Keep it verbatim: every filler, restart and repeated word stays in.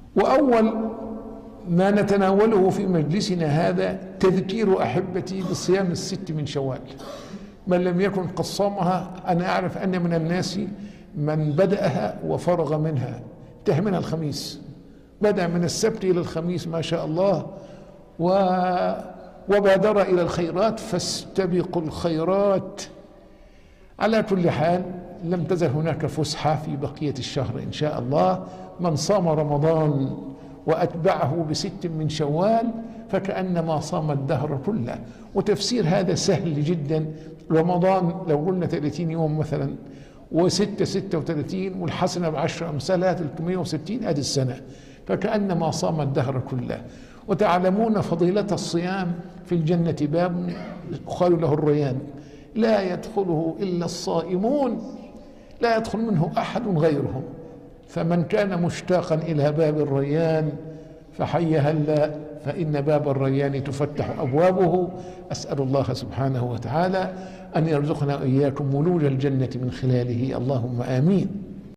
وأول ما نتناوله في مجلسنا هذا تذكير أحبتي بصيام الست من شوال. من لم يكن قد صامها، أنا أعرف أن من الناس من بدأها وفرغ منها، انتهى منها الخميس، بدأ من السبت إلى الخميس ما شاء الله، و وبادر إلى الخيرات، فاستبقوا الخيرات. على كل حال لم تزل هناك فسحة في بقية الشهر إن شاء الله. من صام رمضان وأتبعه بست من شوال فكأنما صام الدهر كله. وتفسير هذا سهل جدا. رمضان لو قلنا ثلاثين يوم مثلا، وستة ستة وثلاثين، والحسنة بعشر أمثالها ثلاثمائة وستين، هذه السنة، فكأنما صام الدهر كله. وتعلمون فضيلة الصيام. في الجنة باب يقال له الريان، لا يدخله إلا الصائمون، لا يدخل منه أحد غيرهم. فمن كان مشتاقا إلى باب الريان فحي هلا، فإن باب الريان تفتح أبوابه. أسأل الله سبحانه وتعالى أن يرزقنا وإياكم ولوج الجنة من خلاله، اللهم آمين.